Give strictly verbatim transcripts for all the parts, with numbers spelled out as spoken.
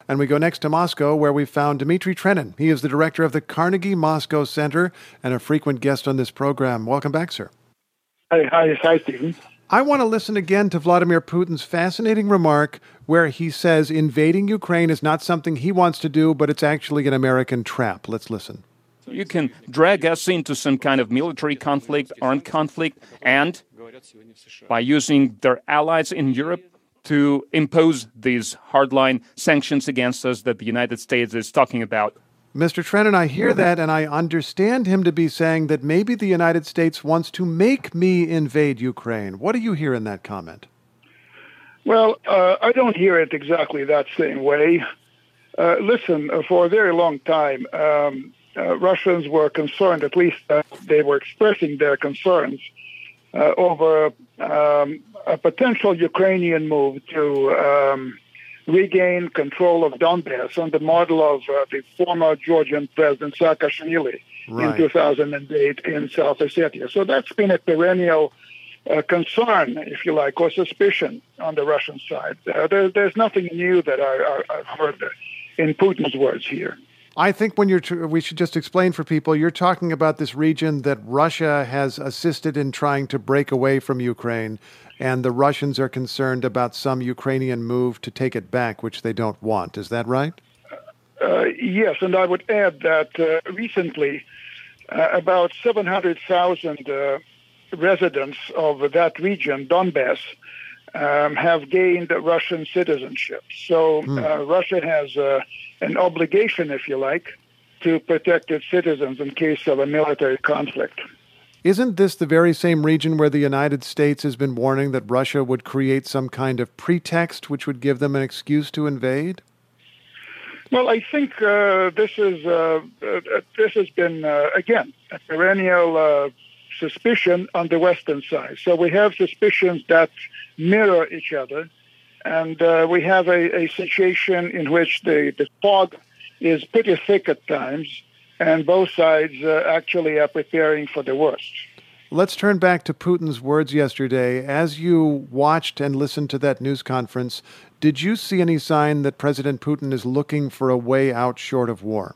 And we go next to Moscow, where we found Dmitry Trenin. He is the director of the Carnegie Moscow Center and a frequent guest on this program. Welcome back, sir. Hi, hi, hi, Stephen. I want to listen again to Vladimir Putin's fascinating remark where he says invading Ukraine is not something he wants to do, but it's actually an American trap. Let's listen. You can drag us into some kind of military conflict, armed conflict, and by using their allies in Europe to impose these hardline sanctions against us that the United States is talking about. Mister Trenin, I hear that, and I understand him to be saying that maybe the United States wants to make me invade Ukraine. What do you hear in that comment? Well, uh, I don't hear it exactly that same way. Uh, listen, for a very long time, um, uh, Russians were concerned, at least uh, they were expressing their concerns uh, over um, a potential Ukrainian move to um, regain control of Donbass on the model of uh, the former Georgian President Saakashvili right. in two thousand eight in South Ossetia. So that's been a perennial uh, concern, if you like, or suspicion on the Russian side. Uh, there, there's nothing new that I, I, I've heard in Putin's words here. I think when you're, tr- we should just explain for people, you're talking about this region that Russia has assisted in trying to break away from Ukraine, and the Russians are concerned about some Ukrainian move to take it back, which they don't want. Is that right? Uh, yes, and I would add that uh, recently uh, about seven hundred thousand uh, residents of that region, Donbass, um, have gained Russian citizenship. So hmm. uh, Russia has uh, an obligation, if you like, to protect its citizens in case of a military conflict. Isn't this the very same region where the United States has been warning that Russia would create some kind of pretext which would give them an excuse to invade? Well, I think uh, this is uh, uh, this has been, uh, again, a perennial uh, suspicion on the Western side. So we have suspicions that mirror each other, and uh, we have a, a situation in which the, the fog is pretty thick at times, and both sides uh, actually are preparing for the worst. Let's turn back to Putin's words yesterday. As you watched and listened to that news conference, did you see any sign that President Putin is looking for a way out short of war?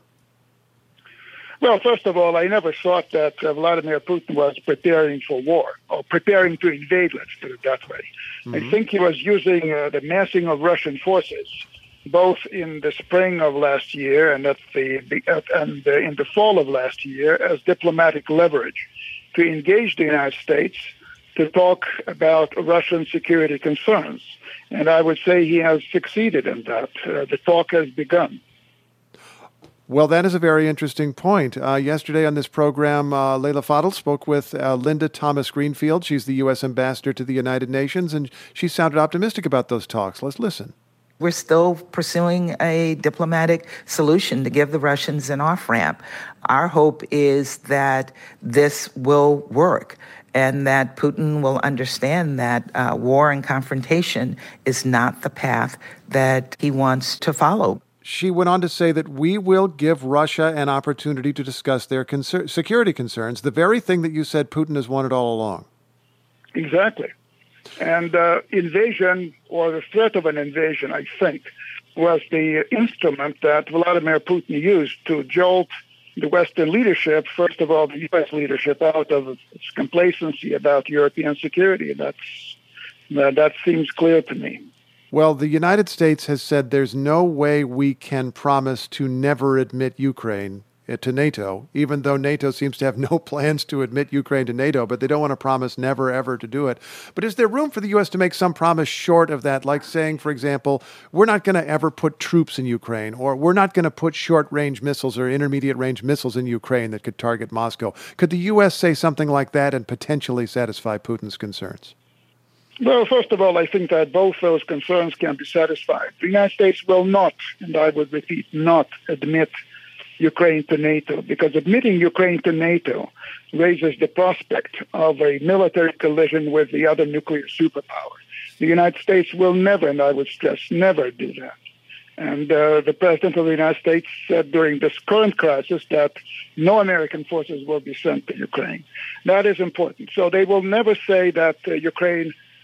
Well, first of all, I never thought that uh, Vladimir Putin was preparing for war or preparing to invade, let's put it that way. Mm-hmm. I think he was using uh, the massing of Russian forces both in the spring of last year and at the at, and uh, in the fall of last year as diplomatic leverage to engage the United States to talk about Russian security concerns. And I would say he has succeeded in that. Uh, the talk has begun. Well, that is a very interesting point. Uh, yesterday on this program, uh, Leila Fadel spoke with uh, Linda Thomas Greenfield. She's the U S ambassador to the United Nations, and she sounded optimistic about those talks. Let's listen. We're still pursuing a diplomatic solution to give the Russians an off-ramp. Our hope is that this will work and that Putin will understand that uh, war and confrontation is not the path that he wants to follow. She went on to say that we will give Russia an opportunity to discuss their concer- security concerns, the very thing that you said Putin has wanted all along. Exactly. And uh, invasion, or the threat of an invasion, I think, was the instrument that Vladimir Putin used to jolt the Western leadership, first of all, the U S leadership, out of its complacency about European security. That's, uh, that seems clear to me. Well, the United States has said there's no way we can promise to never admit Ukraine to NATO, even though NATO seems to have no plans to admit Ukraine to NATO, but they don't want to promise never, ever to do it. But is there room for the U S to make some promise short of that, like saying, for example, we're not going to ever put troops in Ukraine, or we're not going to put short-range missiles or intermediate-range missiles in Ukraine that could target Moscow? Could the U S say something like that and potentially satisfy Putin's concerns? Well, first of all, I think that both those concerns can be satisfied. The United States will not, and I would repeat, not admit Ukraine to NATO, because admitting Ukraine to NATO raises the prospect of a military collision with the other nuclear superpower. The United States will never, and I would stress, never do that. And uh, the President of the United States said during this current crisis that no American forces will be sent to Ukraine. That is important. So they will never say that uh, Ukraine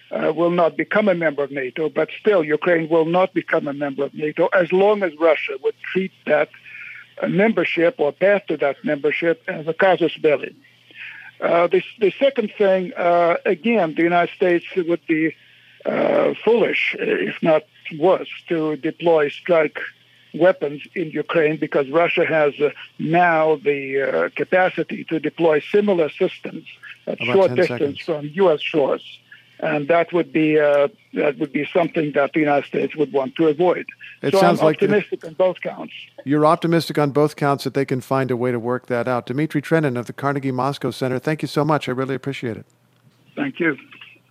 uh, will not become a member of NATO, but still Ukraine will not become a member of NATO as long as Russia would treat that uh, membership or path to that membership as a casus belli. Uh, the, the second thing, uh, again, the United States would be uh, foolish, if not worse, to deploy strike weapons in Ukraine because Russia has uh, now the uh, capacity to deploy similar systems at About short ten distance seconds. from U S shores. And that would be uh, that would be something that the United States would want to avoid. It so sounds I'm like the- optimistic on both counts. You're optimistic on both counts that they can find a way to work that out. Dmitry Trenin of the Carnegie Moscow Center, thank you so much. I really appreciate it. Thank you.